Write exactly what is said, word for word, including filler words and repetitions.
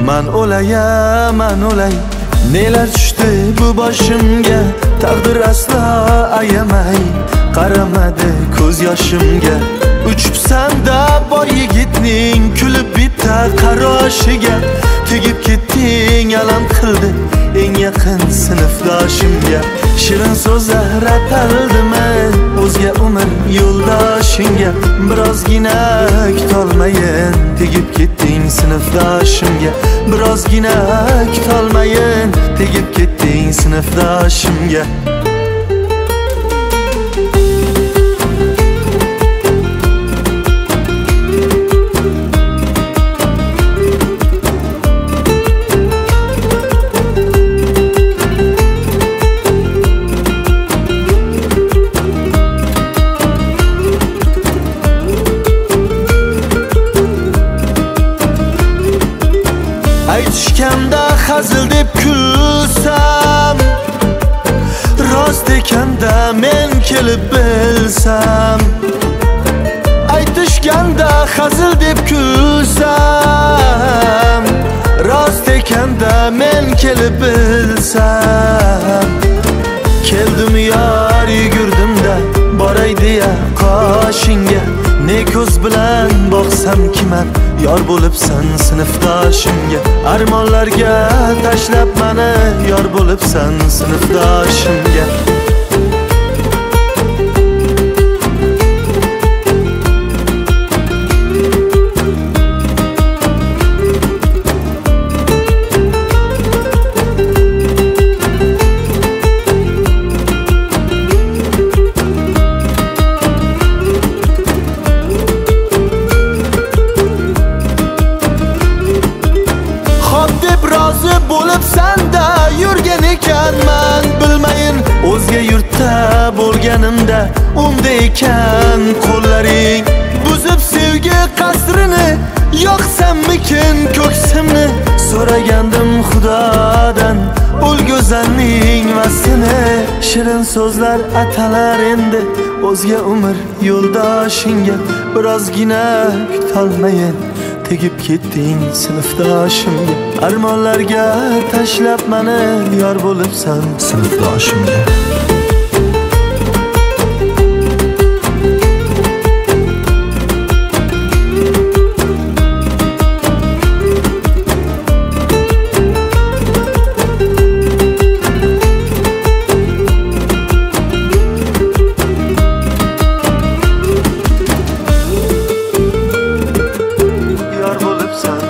man o'laya man o'lay. Nelar tushdi bu boshimga, taqdir aslo ayamay. Qaramadi ko'z yoshimga, uchibsan-da boy yigitning kulib bitta qaroshiga. Tegib ketding alam qildi eng yaqin sinfdoshimga. Shirin so'zlar ataldim-a o'zga umr yo'ldoshingga. Birozgina kutolmayin tegib ketding sinfdoshimga. Birozgina kutolmayin tegib ketding sinfdoshimga. Aytishganda hazil deb kulsam, rost ekanda men kelib bilsam. Aytishganda hazil deb kulsam, rost ekanda men kelib bilsam. Keldim yor yugurdim-da boray deya qoshingga. Ne ko'z bilan boqsam kiman yor bo'libsan sinfdoshimga. Armonlarga tashlab meni yor bo'libsan sinfdoshimga. Rozi bo'libsan-da yurgan ekanman bilmayin. O'zga yurtda bo'lganimda unda ekan qo'llaring. Buzib sevgi qasrini yoqsammikin ko'ksimni. So'ragandim Xudodan o'lgo'zanning vasini. Shirin so'zlar atalar endi o'zga umr yo'ldoshingga. Birozgina kutolmayin tegib ketding sinfdoshimga. Armonlarga tashlab meni yor bo'libsan sinfdoshimga. Yor bo'libsan